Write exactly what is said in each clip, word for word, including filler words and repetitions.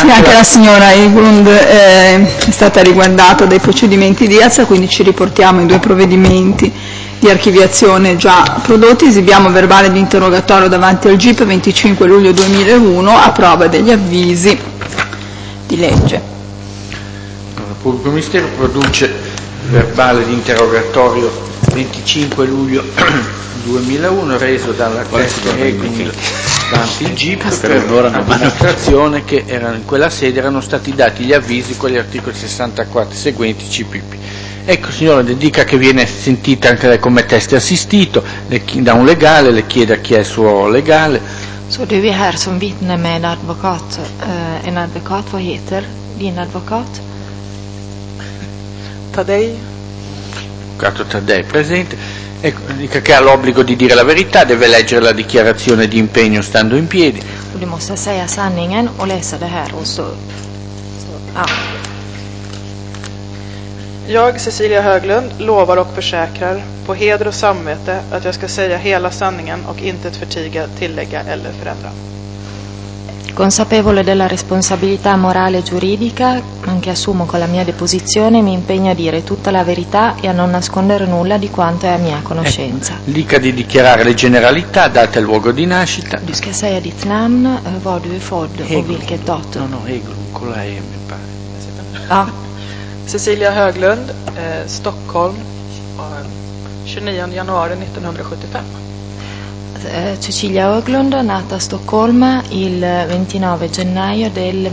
anche la signora Eglund eh, è stata riguardata dai procedimenti di Diaz, quindi ci riportiamo i due provvedimenti di archiviazione già prodotti. Esibiamo verbale di interrogatorio davanti al G I P venticinque luglio duemilauno a prova degli avvisi di legge. Il Pubblico Ministero produce verbale di interrogatorio venticinque luglio duemilauno reso dalla Queste Eglund davanti al G I P per la dimostrazione che erano, in quella sede erano stati dati gli avvisi con gli articoli sessantaquattro seguenti C P P. Ecco, signora, le dica che viene sentita anche lei come teste assistito, le, da un legale, le chieda chi è il suo legale. Så du är här som vittne med advokat. Uh, en advokat, vad heter din advokat? Tadei. Avvocato Taddei presente. Ecco, dica che ha l'obbligo di dire la verità, deve leggere la dichiarazione di impegno stando in piedi. Du måste säga sanningen och läsa det här och stå upp. Ja. Jag, Cecilia Höglund, lovar och försäkrar på heder och samvete att jag ska säga hela sanningen och inte förtiga, tillägga eller förändra. Consapevole della responsabilità morale e giuridica, anche assumo con la mia deposizione, mi impegno a dire tutta la verità e a non nascondere nulla di quanto è a mia conoscenza. Eh, dica di dichiarare le generalità, data il luogo di nascita. Du ska säga ditt namn, var du är född och vilket datum. No, no, Eglund, con la E mi pare. Ja. Cecilia Höglund, eh, Stockholm, eh, tjugonionde januari nittonhundrasjuttiofem. Cecilia Höglund, nata a Stoccolma il ventinove gennaio del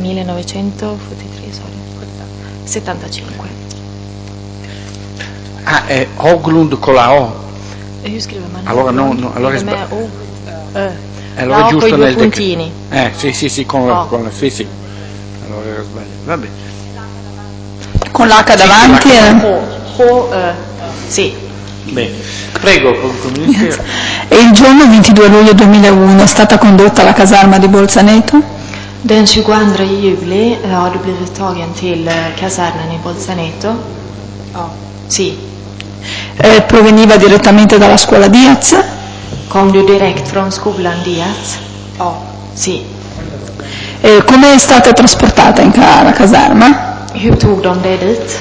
millenovecentosettantacinque. Ah, è Höglund con la O. E hur skriver man? Allora no, no, allora è sbagliato. O. Eh. Allora No, è giusto con i due nel puntini. Dec- eh, sì, sì, sì, con, Oh. con la sì, sì. Allora era sbagliato. Vabbè. Con l'H davanti? Sì, eh. Ho, eh, sì. Bene. Prego, Pubblico Ministero. E il giorno ventidue luglio duemilauno è stata condotta alla caserma di Bolzaneto? Den tjugoandra juli har du blivit tagen till kasernen i Bolzaneto? Ja. Sì. Eh, proveniva direttamente dalla scuola Diaz? Kom du direkt från skolan Diaz? Ja. Sì. E come è stata trasportata in ca- alla caserma? Hur tog de dig dit?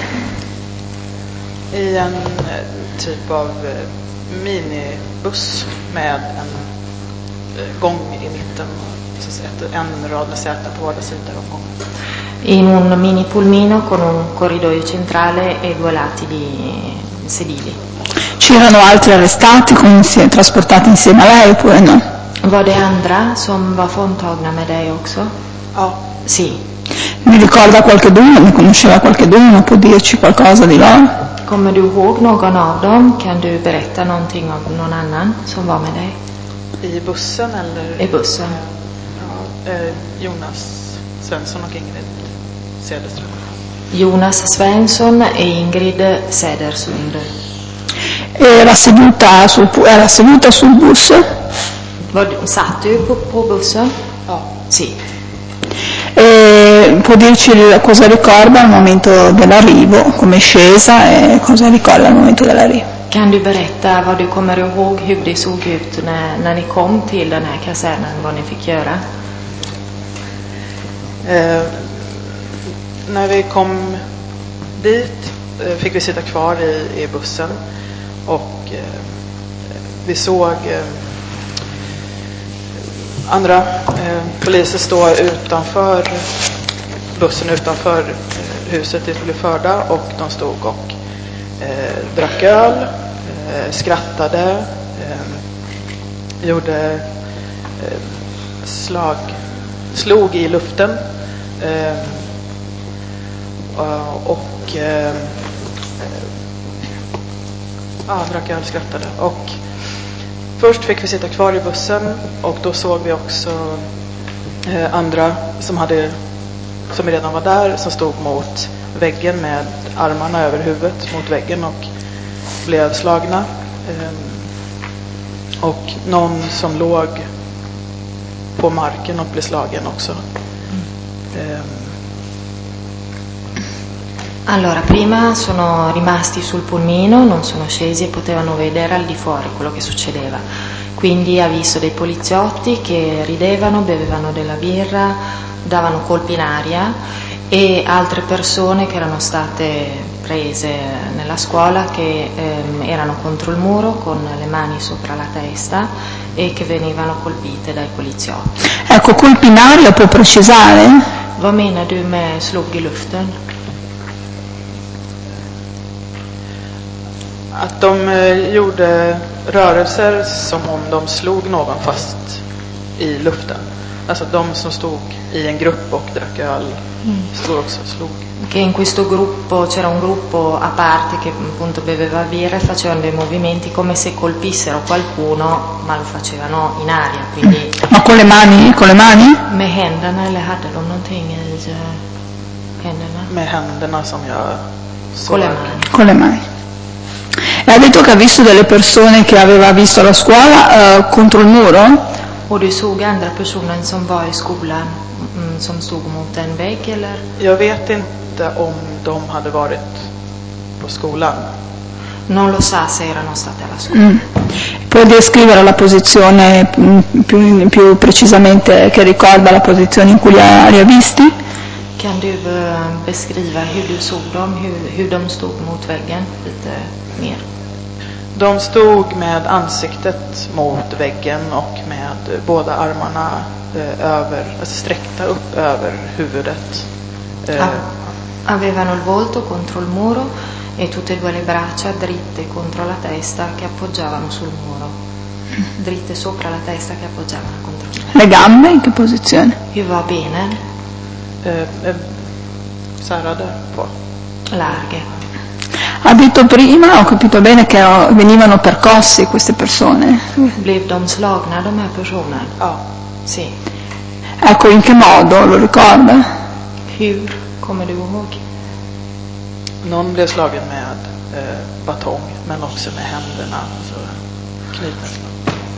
I en eh, typ av eh, minibuss med en eh, gång i mitten, så att säga, en rad med säten på båda sidor om gången. In un mini pulmino con un corridoio centrale e due lati di sedili. C'erano altri arrestati con, trasportati insieme a lei oppure no? Var det andra som var fråntagna med dig också? Ja. Sì. Mi ricorda qualcheduno? Mi conosceva qualcheduno? Può dirci qualcosa di loro? Kommer du ihåg någon av dem? Kan du berätta någonting om någon annan som var med dig? I bussen eller? I bussen. Ja, eh, Jonas Svensson och Ingrid Cederström. Jonas Svensson e Ingrid Cedersund. Era seduta sul, era seduta sul bus? Var, satt du på, på bussen? Ja. Sì. E può dirci cosa ricorda al momento dell'arrivo, come è scesa e cosa ricorda al momento dell'arrivo? Kan du berätta vad du kommer ihåg hur det såg ut när, när ni kom till den här kasernen, vad ni fick göra? Eh, när vi kom dit eh, fick vi sitta kvar i, i bussen och eh, vi såg eh, andra eh, poliser stå utanför bussen, utanför eh, huset dit vi blev förda, och de stod och eh, drack öl, eh, skrattade, eh, gjorde eh, slag, slog i luften eh, och eh, ja, drack öl, skrattade. Och först fick vi sitta kvar i bussen, och då såg vi också eh, andra som hade som redan var där, som stod mot väggen med armarna över huvudet mot väggen och blev slagna. Eh, och någon som låg på marken och blev slagen också. Eh, Allora, prima sono rimasti sul pulmino, non sono scesi e potevano vedere al di fuori quello che succedeva. Quindi ha visto dei poliziotti che ridevano, bevevano della birra, davano colpi in aria, e altre persone che erano state prese nella scuola che ehm, erano contro il muro con le mani sopra la testa e che venivano colpite dai poliziotti. Ecco, colpi in aria può precisare? Vad menar du med slog i luften? Att de eh, gjorde rörelser som om de slog någon fast i luften. Alltså de som stod i en grupp och drack öl mm. stod också och slog. Che in questo gruppo c'era un gruppo a parte che appunto beveva birra e facevano dei movimenti come se colpissero qualcuno, ma lo facevano in aria, quindi... Ma con le mani? Con le mani? Med händerna, eller hade de någonting i händerna? Med händerna som jag såg. Con le mani. Con le mani. E ha detto che ha visto delle persone che aveva visto alla scuola uh, contro il muro? Och du såg andra personer som var i skolan mm, som stod mot en vägg, eller? Jag vet inte om de hade varit på skolan. Non lo sa se erano state alla scuola. Mm. Puoi descrivere la posizione più, più precisamente, che ricorda la posizione in cui li ha, li ha visti? Kan du uh, beskriva hur du såg dem, hur, hur de stod mot väggen lite mer? De stod med ansiktet mot väggen och med båda armarna eh, över, alltså sträckta upp över huvudet. Eh. Avevano il volto contro il muro e tutte e due le braccia dritte contro la testa che appoggiavano sul muro. Dritte sopra la testa che appoggiavano contro il muro. Le gambe in che posizione? Hur var benen? Eh, eh, särade på. Larghe. Ha detto prima, ho capito bene, che venivano percossi queste persone. Blev de slagna, de här personerna? Ja. Sì. Ecco, in che modo, lo ricorda? Hur kommer du ihåg? Någon blev slagen med eh, batong, men också med händerna, alltså knytnävsslag.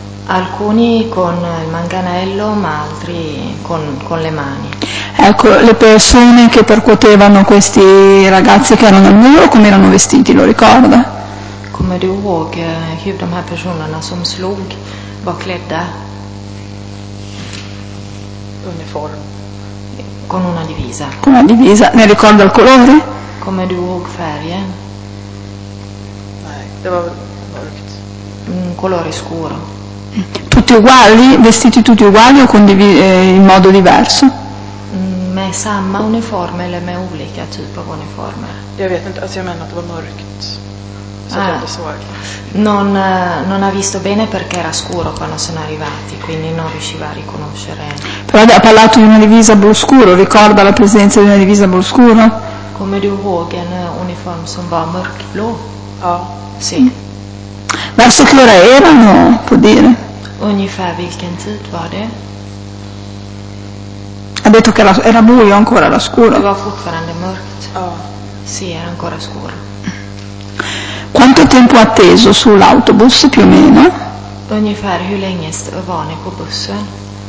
Alcuni con il manganello, ma altri con, con le mani. Ecco, le persone che percuotevano questi ragazzi che erano al muro, come erano vestiti, lo ricorda? Kommer du ihåg hur de här personerna som slog var klädda? Uniform. Con una divisa. Con una divisa. Ne ricorda il colore? Kommer du ihåg färgen? Nej, det var mörkt. Un colore scuro. Tutti uguali? Vestiti tutti uguali o con divi- eh, in modo diverso? Med samma uniform eller med olika typer av uniformer? Jag vet inte, alltså jag menar att det var mörkt. Så ah. jag inte såg. Non, non ha visto bene perché era scuro quando sono arrivati, quindi non riusciva a riconoscere. Però ha parlato di una divisa blu scuro, ricorda la presenza di una divisa blu scuro? Kommer du ihåg en uniform som var mörkblå? Ja. Sì. Verso che ora erano, può dire? Ungefär vilken tid var det? Ha detto che era, era buio ancora, era scuro. Det var fortfarande mörkt. Ja. Sì, era ancora scuro. Quanto tempo ha atteso sull'autobus, più o meno? Ungefär hur länge var ni på bussen?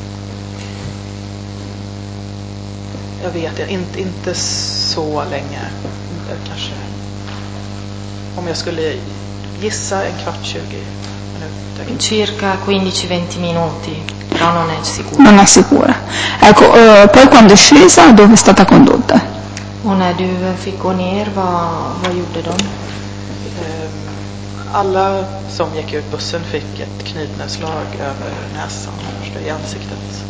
Jag vet inte, inte så länge. Kanske. Om jag skulle gissa en kvart, tjugo minuter. Circa quindici venti minuti, però non è sicuro. Non è sicura. Ecco, eh, poi quando è scesa, dove è stata condotta? Och när du fick gå ner, vad, vad gjorde de? Alla som gick ut bussen fick ett knytnävsslag över näsan och i ansiktet.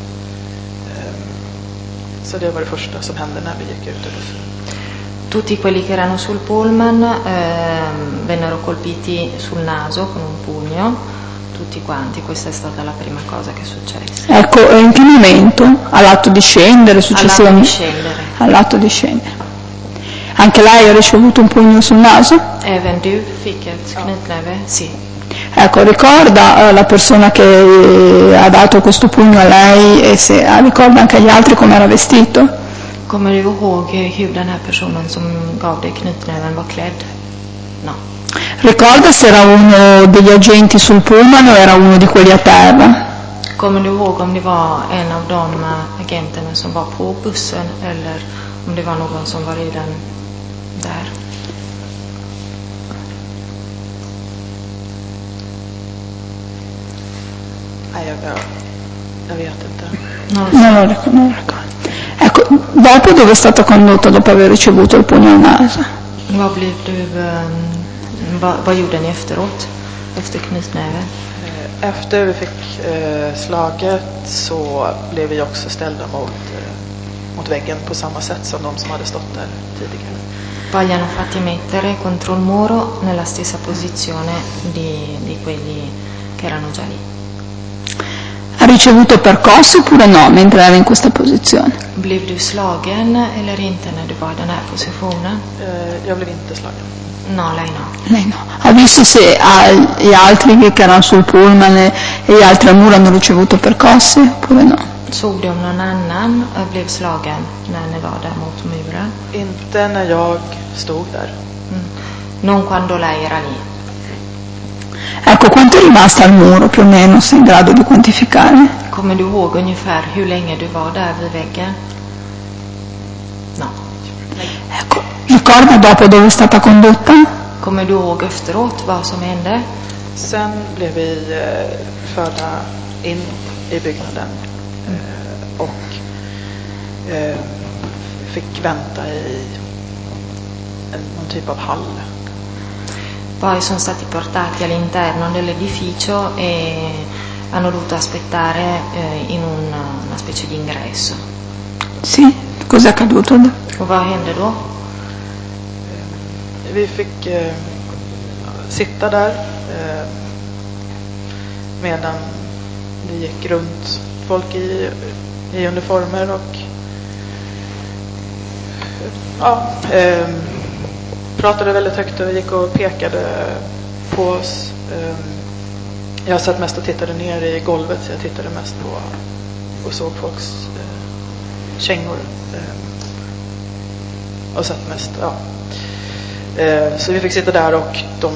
Så det var det första som hände när vi gick ut ur bussen. Tutti quelli che erano sul pullman eh, vennero colpiti sul naso con un pugno, tutti quanti, questa è stata la prima cosa che è successa. Ecco, in che momento? All'atto di scendere, successivamente? All'atto di scendere. All'atto di scendere. Anche lei ha ricevuto un pugno sul naso? Även du fick ett knytnäve? Sì. Ecco, ricorda uh, la persona che ha dato questo pugno a lei e se uh, ricorda anche agli altri come era vestito? Kommer du ihåg hur den här personen som gav dig knytnäven var klädd? No. Ricorda se era uno degli agenti sul pullman o era uno di quelli a terra? Kommer du ihåg om det var en av de agenterna som var på bussen eller om det var någon som var redan där? Nej, jag, jag, jag vet inte. Non lo Non so. lo ricordo, non lo ricordo. Ecco, dopo dove è stata condotta dopo aver ricevuto il pugno al naso? Vad blev du, um, vad, vad gjorde ni efteråt? Efter knytnäven? Eh, Efter vi fick eh, slaget så blev vi också ställda mot, eh, mot väggen på samma sätt som de som hade stått där tidigare. Poi li hanno fatti mettere contro il muro nella stessa posizione di, di quelli che erano già lì. Ha ricevuto percosse oppure no mentre era in questa posizione? Blev du slagen eller inte när du var i den här positionen? Eh, jag blev inte slagen. No, lei no. Lei no. Ha visto se a- gli altri che erano sul pullman e e gli altri al muro hanno ricevuto percosse oppure no? Såg du om någon annan eh, blev slagen när ni var där mot muren? Inte när jag stod där. Mm. Non quando lei era lì. Ecco, quanto è rimasta al muro più o meno, sei in grado di quantificare? Kommer du ihåg ungefär hur länge du var där vid väggen? No. Ecco, ricorda dopo dove è stata condotta? Kommer du ihåg efteråt vad som hände? Sen blev vi eh, förda in i byggnaden eh, och eh, fick vänta i en, någon typ av hall. Poi sono stati portati all'interno dell'edificio e hanno dovuto aspettare eh, in un, una specie di ingresso. Sì, cos'è accaduto? Och vad hände då? Vi fick eh, sitta där eh, medan det gick runt folk i, i uniformer och ja, eh, pratade väldigt högt och gick och pekade på oss. Eh, jag satt mest och tittade ner i golvet, så jag tittade mest på och såg folks eh, kängor. Eh, och satt mest, ja. Eh, så vi fick sitta där och de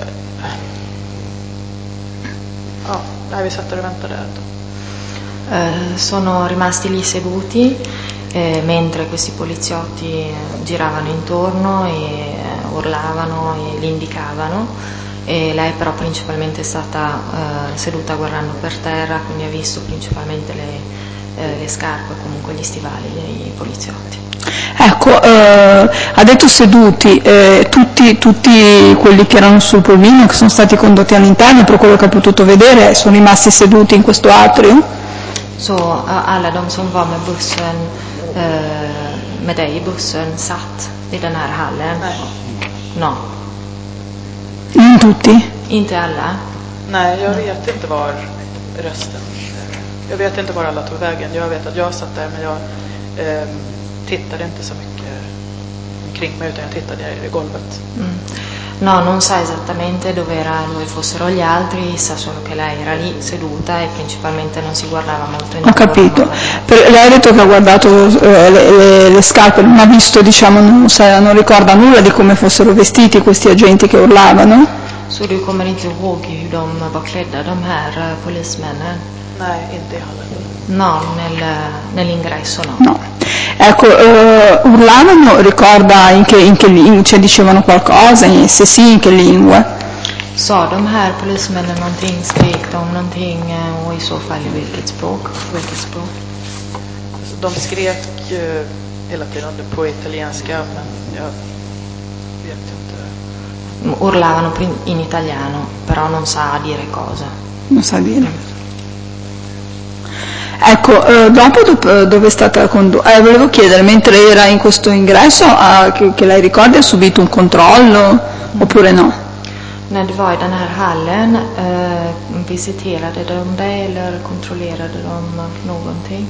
ja, nej, vi satt där och väntade. Eh, sono rimasti lì seduti eh, mentre questi poliziotti eh, giravano intorno e eh, urlavano e li indicavano, e lei però principalmente è stata eh, seduta guardando per terra, quindi ha visto principalmente le, eh, le scarpe o comunque gli stivali dei poliziotti. Ecco, eh, ha detto seduti, eh, tutti, tutti quelli che erano sul pulmino, che sono stati condotti all'interno, per quello che ha potuto vedere, sono rimasti seduti in questo atrio? Så eh, alla de som var med bussen, eh, med dig i bussen, satt i den här hallen? Nej. No, Non tutti? inte alla. Nej, jag vet inte var resten. Jag vet inte var alla tog vägen. Jag vet att jag satt där, men jag eh, tittade inte så mycket kring mig, utan jag tittade ner i golvet. Mm. No, non sa esattamente dove, era, dove fossero gli altri, sa solo che lei era lì seduta e principalmente non si guardava molto intorno. Ho capito. Per, lei ha detto che ha guardato eh, le, le, le scarpe, non ha visto, diciamo, non, sa, non ricorda nulla di come fossero vestiti questi agenti che urlavano? Så du kommer inte ihåg hur de var klädda, de här eh, polismännen? Nej, inte i hallen. No, nel, nell'ingresso no. No. Ecco, eh, urlavano, ricorda in che, in che lingua, cioè dicevano qualcosa, in, se sì, in che lingua? Sa de här polismännen någonting, skrek de någonting eh, och i så fall i vilket språk? Vilket språk? Alltså, de skrek eh, hela tiden på italienska, men jag vet inte. Urlavano prin- in italiano, però non sa dire cosa. Non sa dire. Ecco, eh, dopo do- dove è stata condotta? Eh, volevo chiedere, mentre era in questo ingresso, ah, che, che lei ricordi, ha subito un controllo oppure no? När du var i den här hallen, eh, visiterade de dig eller kontrollerade de någonting?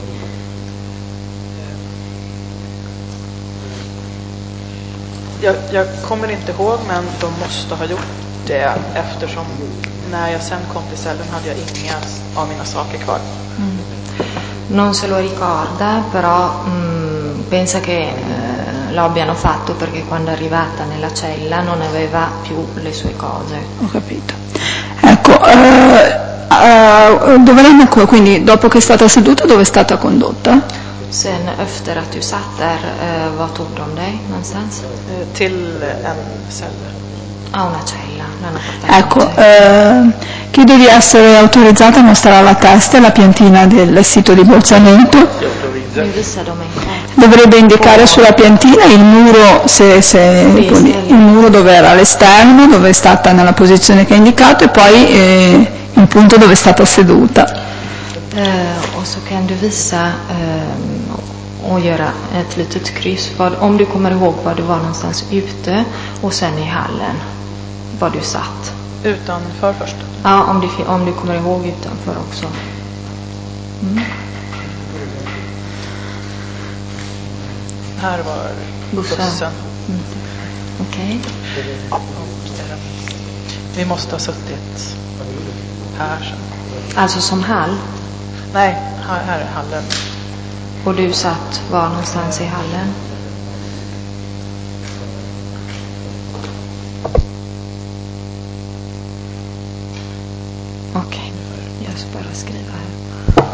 Jag, jag kommer inte ihåg, men de måste ha gjort det, eftersom när jag sen kom till cellen hade jag inga av mina saker kvar. Mm. Non se lo ricorda, però mm, pensa che eh, lo abbiano fatto perché quando è arrivata nella cella non aveva più le sue cose. Ho capito. Ecco, eh, eh, dove lei, quindi dopo che è stata seduta, dove è stata condotta? Sen efter att du satt där, eh, vad tog de dig någonstans? Eh, till en cell. a una cella, l'hanno portata Ecco, a una cella. eh, chiedo di essere autorizzata a mostrare la testa e la piantina del sito di Bolzamento. Si autorizza. Nu visar de en karta. Dovrebbe indicare sulla piantina il muro, se, se, Sì, il muro dove era all'esterno, dove è stata nella posizione che ha indicato, e poi eh, il punto dove è stata seduta. Eh, och så kan du visa eh, och göra ett litet kryss vad, om du kommer ihåg var du var någonstans ute och sen i hallen var du satt. Utanför först. Ja, om du, om du kommer ihåg utanför också. Mm. Här var Bussen. bussen. Mm. Okej. Och, eh, vi måste ha suttit här sen. Alltså som hall. Nej, här, här är hallen. Och du satt var någonstans i hallen? Okej, okay. Jag ska bara skriva här.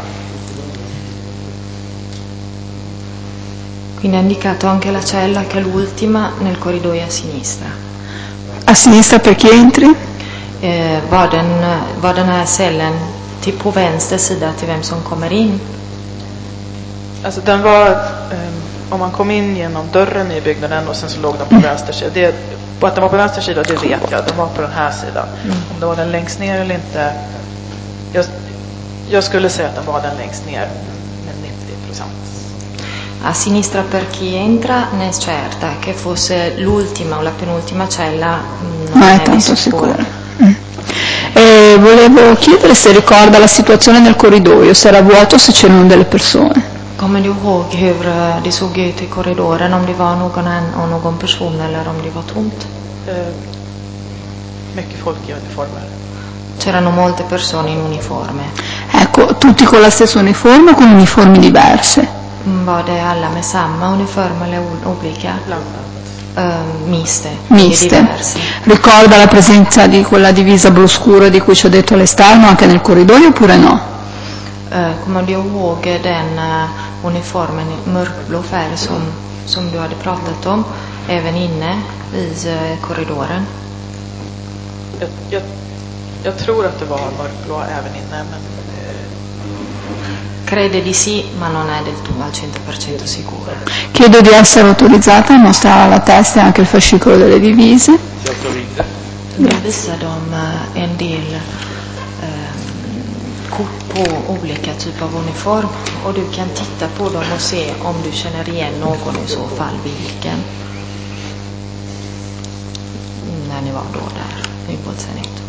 Quindi ha indicato anche la cella che è l'ultima nel corridoio a sinistra. A sinistra per chi entri? Eh, var, den, var den här cellen till på vänster sida till vem som kommer in? Alltså den var, eh, om man kom in genom dörren i byggnaden och sen så låg den på vänster sida. Det, på att den var på vänster sida, det vet jag. Den var på den här sidan. Mm. Om det var den längst ner eller inte. Jag, jag skulle säga att den var den längst ner med nittio procent. A sinistra per chi entra ne è certa, che fosse l'ultima o la penultima cella non Non è è tanto sicura. sicura. Mm. E volevo chiedere se ricorda la situazione nel corridoio, se era vuoto o se c'erano delle persone. Kommer du ihåg hur eh, det såg ut i korridoren, om det var någon, an- någon person eller om det var tomt? Eh, mycket folk i uniformer. C'erano molte persone in uniforme. Ecco, tutti con la stessa uniforme o con uniformi diverse? Mm, Var det alla med samma uniform eller o- olika? Blandat. Eh, miste, quindi Miste. diverse. Ricorda la presenza di quella divisa blu scuro di cui ci ho detto all'esterno anche nel corridoio oppure no? Eh, kommer du ihåg den eh, uniformen i mörkblå färg som, som du hade pratat om även inne i eh, korridoren? Jag, jag, jag tror att det var mörkblå även inne, men eh, Crede di sì, ma non è del tutto al cento per cento sicura. Chiedo di essere autorizzata a mostrare alla testa e anche il fascicolo delle divise. Si autorizza. Nu visar de eh, en del eh, kort på olika typer av uniform och du kan titta på dem och se om du känner igen någon, i så fall vilken. När ni var då där i Bolzanito.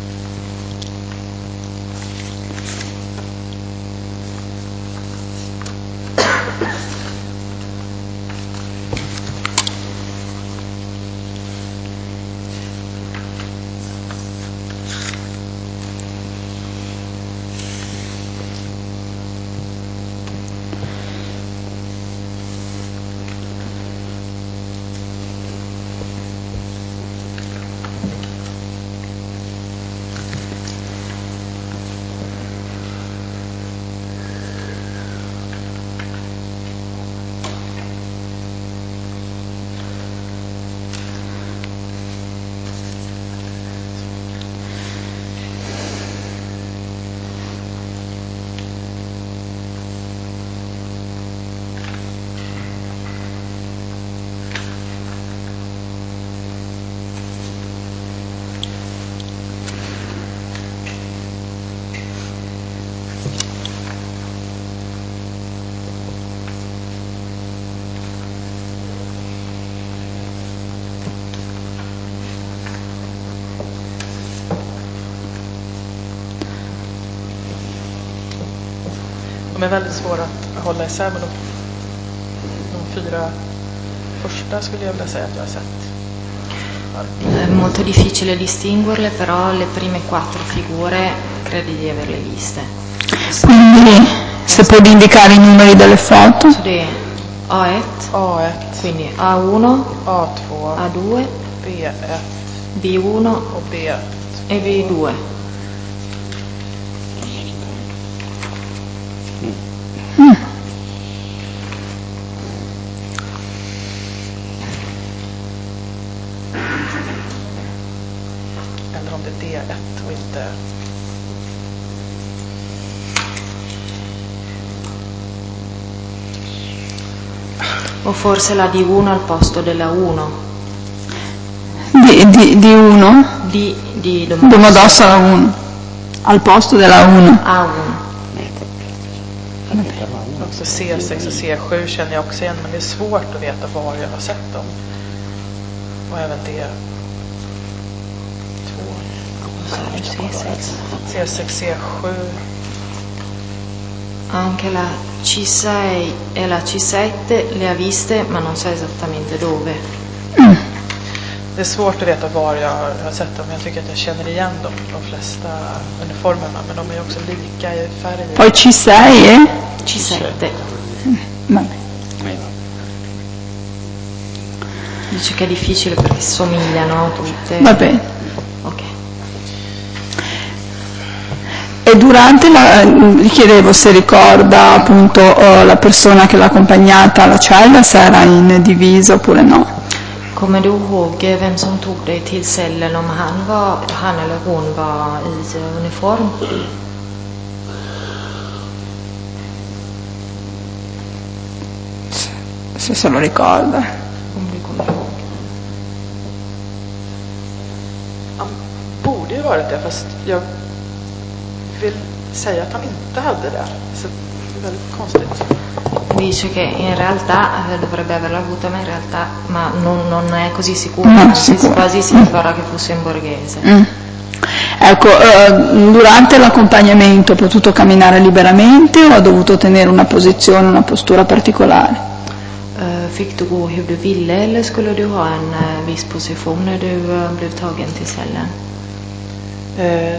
de är väldigt svåra att hålla isär, men de, de fyra första skulle jag vilja säga att jag har sett. È molto difficile distinguerle, però le prime quattro figure credi di averle viste. Quindi se può indicare i numeri delle foto. Så det är A ett, A ett, quindi A uno, A två, A due, B ett B uno och B ett. e B due. Mm. ett och inte... O forse la D uno al posto della uno. Di, di, di uno? Di, di Domodossola uno. Al posto della uno. A uno. Också C sex och C sju känner jag också igen, men det är svårt att veta var jag har sett dem. Och även D två. C sex. C sex, C sju. Anche la C sei e la C sette le ha viste, ma non sa esattamente dove. Mm. Det är svårt att veta var jag har sett dem. Jag tycker att jag känner igen dem, de flesta uniformerna, men de är också lika i färg. Poi C sei eh? C sette. Mm. Dice che è difficile perché somigliano tutte. Va bene. Ok. E durante la, gli chiedevo se ricorda appunto oh, la persona che l'ha accompagnata alla cella, se era in divisa oppure no. Kommer du ihåg vem som tog dig till cellen, om han var, han eller hon var i uniform? Se se lo ricorda. Om du kommer ihåg. Han borde ju varit det, fast jag vill säga att han inte hade det. Så det är väldigt konstigt. Dice che in realtà dovrebbe averla avuta, ma in realtà ma non, non è così sicuro, No, non sicuro. quasi si ricorda che fosse in borghese. Mm. Ecco, eh, durante l'accompagnamento ha potuto camminare liberamente o ha dovuto tenere una posizione, una postura particolare? Uh, fick du gå hur du ville eller skulle du ha en uh, viss position när du uh, blev tagen till cellen? Eh,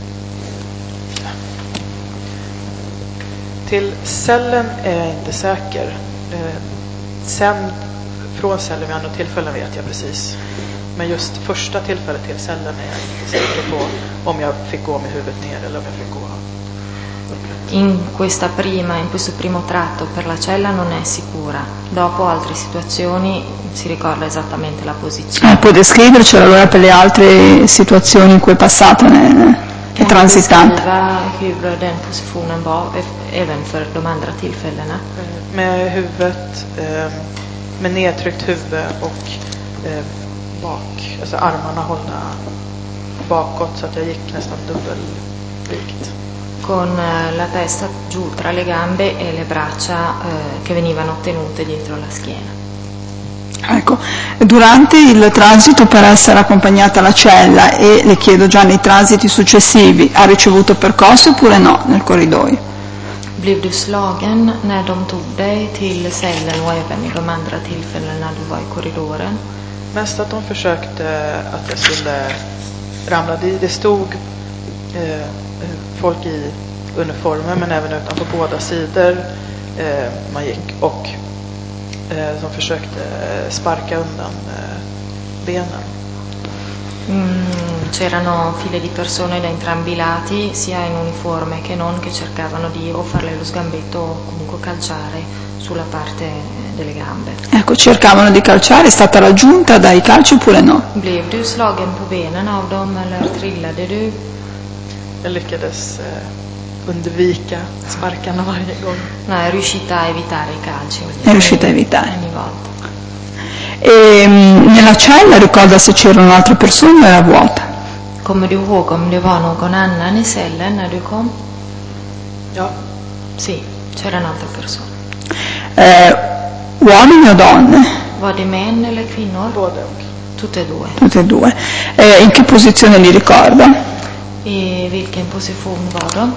till cellen är jag inte säker. Eh, sen från cellen vid andra tillfällen vet jag precis. Men just första tillfället till cellen är jag inte säker på om jag fick gå med huvudet ner eller om jag fick gå upp. In questa prima, in questo primo tratto per la cella non è sicura. Dopo altre situazioni si ricorda esattamente la posizione. Eh, può descrivercela allora per le altre situazioni in cui è passato e transitato? Hur den positionen var även för de andra tillfällena. Med huvudet, eh, med nedtryckt huvud och eh, bak, alltså armarna hållna bakåt så att jag gick nästan dubbelvikt. Con la testa giù tra le gambe e le braccia eh, che venivano tenute dietro la schiena. Ecco, durante il transito per essere accompagnata alla cella, e le chiedo già nei transiti successivi, ha ricevuto percosse oppure no nel corridoio? Blev du slagen när de tog dig till cellen och även i de andra tillfällena när du var i korridoren? Mest att de försökte att jag skulle ramla. Det, det stod eh, folk i uniformer men även utanför båda sidor eh, man gick och eh, som försökte sparka undan eh, benen. Mm, c'erano file di persone da entrambi i lati, sia in uniforme che non, che cercavano di o farle lo sgambetto o comunque calciare sulla parte delle gambe. Ecco, cercavano di calciare, è stata raggiunta dai calci oppure no? Blev du slagen på benen av dem eller trillade du? Jag lyckades eh, undvika sparkarna varje gång. No, è riuscita a evitare i calci. È riuscita a evitare. Ogni volta. E mh, nella cella ricorda se c'erano altre persone o era vuota? Kommer du ihåg om det var någon annan i cellen när du kom? Ja. Sì, c'erano altre persone. Eh, uomini o donne? Var det män eller kvinnor? Både och. Tutte e due. Tutte e due. Eh, in che posizione li ricorda? E vilken position var de?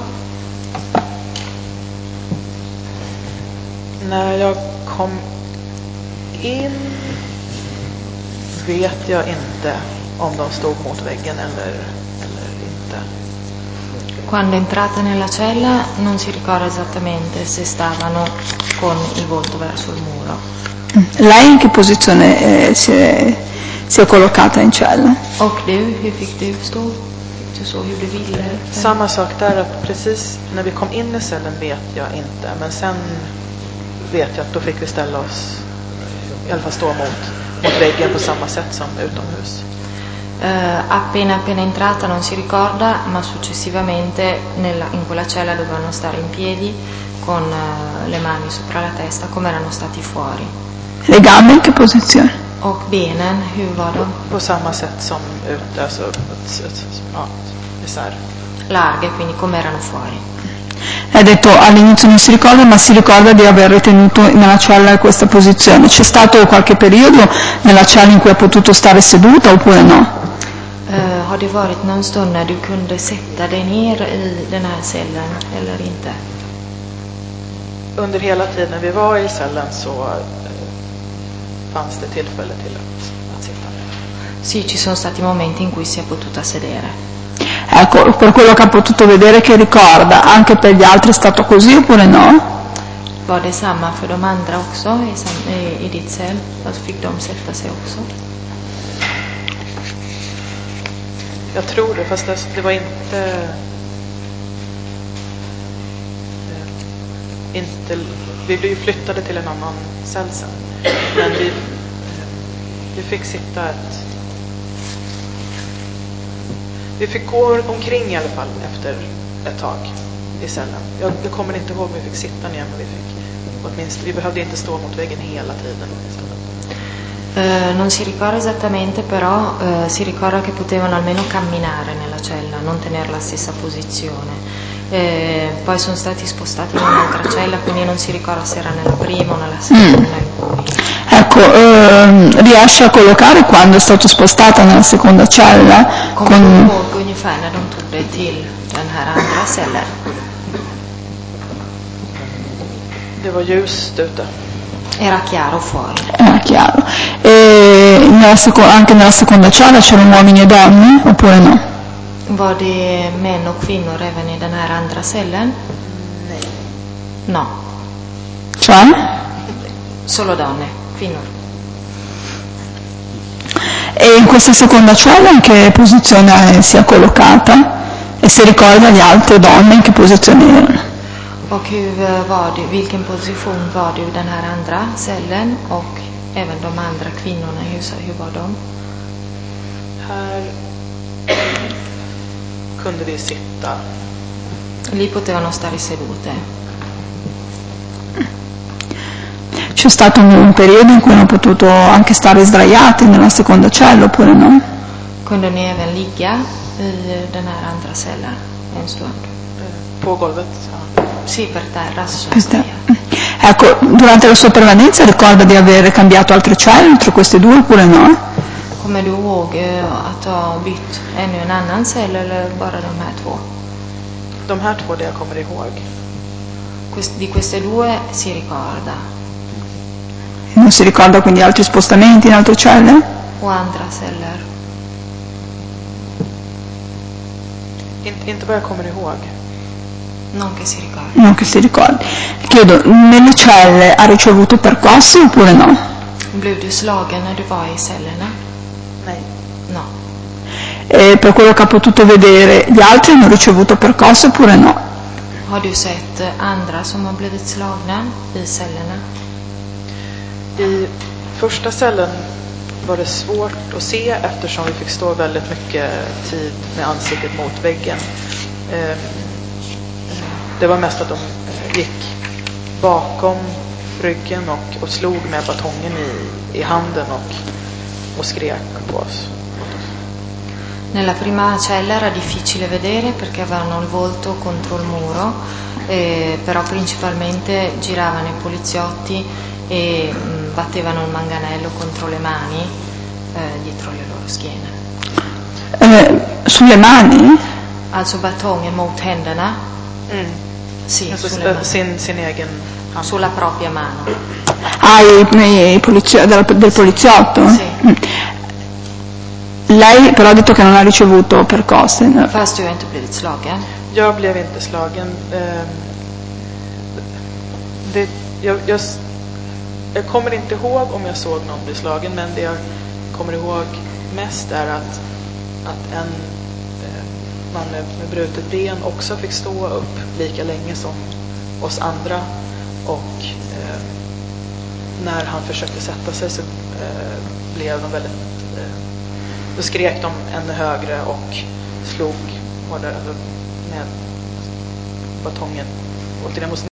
När jag kom in vet jag inte om de stod mot väggen eller, eller inte. Quando è entrata nella cella non si ricorda esattamente se stavano con il volto verso il muro. Lei in che posizione eh, si, è, si è collocata in cella? Och du, hur fick du stå? Fick du så hur du ville? Samma sak där, att precis när vi kom in i cellen vet jag inte, men sen vet jag att då fick vi ställa oss, i alla fall stå mot, mot väggen på samma sätt som utomhus. Eh, appena appena entrata non si ricorda, ma successivamente nella, in quella cella dovevano stare in piedi con eh, le mani sopra la testa come erano stati fuori. Le gambe in che posizione? Och benen, hur var de? På samma sätt som ute, alltså ett, ett, ja, isär. Larghe, quindi come erano fuori. Ha detto all'inizio non si ricorda, ma si ricorda di aver tenuto nella cella in questa posizione. C'è stato qualche periodo nella cella in cui ha potuto stare seduta oppure no? Uh, har det varit någon stund när du kunde sätta dig ner i den här cellen eller inte? Under hela tiden vi var i cellen så eh, fanns det tillfälle till att, att sitta ner. Sì, ci sono stati momenti in cui si è potuta sedere. Ecco, per quello che ha potuto vedere che ricorda, anche per gli altri è stato così oppure no? Var det samma för de andra också i, sam- i, i ditt cell? Alltså fick de sätta sig också? Jag tror det, fast det, det var inte eh, inte vi blev flyttade till en annan cell sen. Men vi, eh, vi fick sitta ett vi fick gå omkring i alla fall efter ett tag i cellen. Jag, jag kommer inte ihåg om vi fick sitta ner, men vi fick åtminstone, vi behövde inte stå mot väggen hela tiden. Eh, non si ricorda esattamente, però eh, si ricorda che potevano almeno camminare nella cella, non tenere la stessa posizione. Eh, poi sono stati spostati in un'altra cella, quindi non si ricorda se era nella prima o nella seconda. Mm. Ecco, ehm, riesce a collocare quando è stato spostata nella seconda cella? Kommer du ihåg ungefär när de tog dig till den här andra cellen? Det var ljust ute. Era chiaro fuori. Era chiaro. E nella seco- anche nella seconda cella c'erano uomini e donne oppure no? Var det män och kvinnor även i den här andra cellen? Nej. No. Cioè? Solo donne, kvinnor. E in questa seconda cella in che posizione si è collocata? E si ricorda le altre donne in che posizione erano? Och hur var du, vilken position var du i den här andra cellen och även de andra kvinnorna, hur, hur var de? Här kunde vi sitta. Lì potevano stare sedute. C'è stato un periodo in cui hanno potuto anche stare sdraiati nella seconda cella oppure no? Kunde ni även ligga i den här andra cellen en stund? På golvet, ja. Sì, per terra. Per terra. Ecco, durante la sua permanenza ricorda di aver cambiato altre celle oltre queste due oppure no? Kommer du ihåg att ha bytt ännu en annan cell eller bara de här två? De här två det jag kommer ihåg. Quest- di queste due si ricorda. Non si ricorda quindi altri spostamenti in altre celle? O andra celler? In- inte vad jag kommer ihåg. Non che si ricorda. Non che si ricordi. Chiedo, nelle celle ha ricevuto percosse oppure no? Blev du slagen när du var i cellerna? Nej. No. E per quello che ha potuto vedere, gli altri hanno ricevuto percosse oppure no? Har du sett andra som har blivit slagna i cellerna? I första cellen var det svårt att se eftersom vi fick stå väldigt mycket tid med ansiktet mot väggen. Det var mest att de gick bakom ryggen och, och slog med batongen i, i handen och, och skrek på oss. Nella prima cella era difficile vedere perché avevano il volto contro il muro, eh, però principalmente giravano i poliziotti e mh, battevano il manganello contro le mani eh, dietro le loro schiene. Eh, sulle mani? Alltså batongen mot händerna? Mm. Sì, Alltså, sulle mani. sin, sin egen hand. Sulla propria mano. Ah, i, i polizio- del, del poliziotto? Sì. Mm. Lei però ha detto che non ha ricevuto percosse. No? Fast du har inte blivit slagen? Jag blev inte slagen. Eh, det, jag, jag, jag kommer inte ihåg om jag såg någon bli slagen, men det jag kommer ihåg mest är att, att en eh, man med, med brutet ben också fick stå upp lika länge som oss andra, och eh, när han försökte sätta sig så eh, blev de väldigt eh, Då skrek de ännu högre och slog hårdare med batongen. Och till